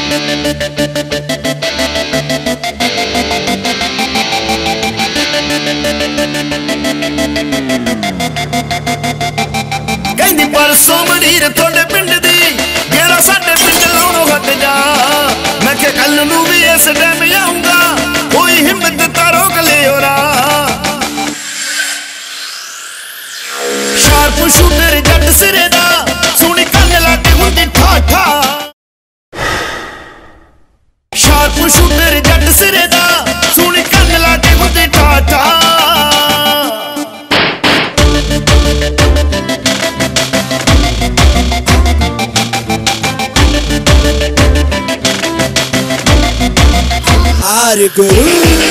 कहंदी परसों मनीर थोड़े पिंड दी गेड़ा साडे पिंड लाउणों हट जा। मैं के कल नूं भी इस टाइम आऊंगा, कोई हिम्मत तारो कलियोरा। शार्प शूटर जट सिरे दा सोनी कल लाटी हुंदी ठाठा। शार्प शूटर जट सिरे दा सोनी कल लाटी हुंदी ठाठा। Guru